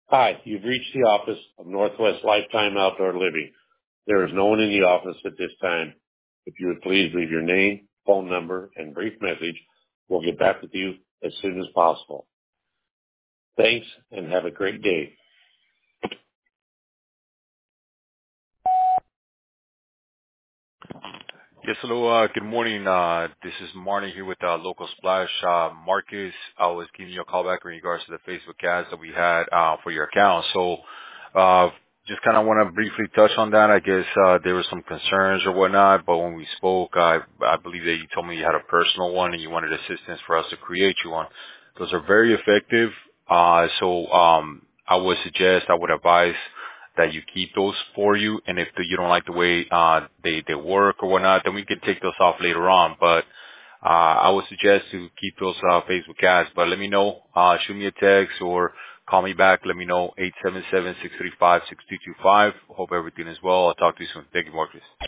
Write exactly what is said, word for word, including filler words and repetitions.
Hi, you've reached the office of Northwest Lifetime Outdoor Living. There is no one in the office at this time. If you would please leave your name, phone number, and brief message, we'll get back with you as soon as possible. Thanks, and have a great day. Yes, hello. Uh, good morning. Uh, this is Marty here with uh, Local Splash. Uh, Marcus, I was giving you a call back in regards to the Facebook ads that we had uh, for your account. So, uh, just kind of want to briefly touch on that. I guess uh, there were some concerns or whatnot, but when we spoke, I, I believe that you told me you had a personal one and you wanted assistance for us to create you one. Those are very effective. Uh, so um, I would suggest, I would advise that you keep those for you. And if you don't like the way uh, they they work or whatnot, then we can take those off later on. But uh, I would suggest to keep those uh, Facebook ads. But let me know. Uh, shoot me a text or call me back. Let me know eight seven seven, six three five, six two two five. Hope everything is well. I'll talk to you soon. Thank you, Marcus.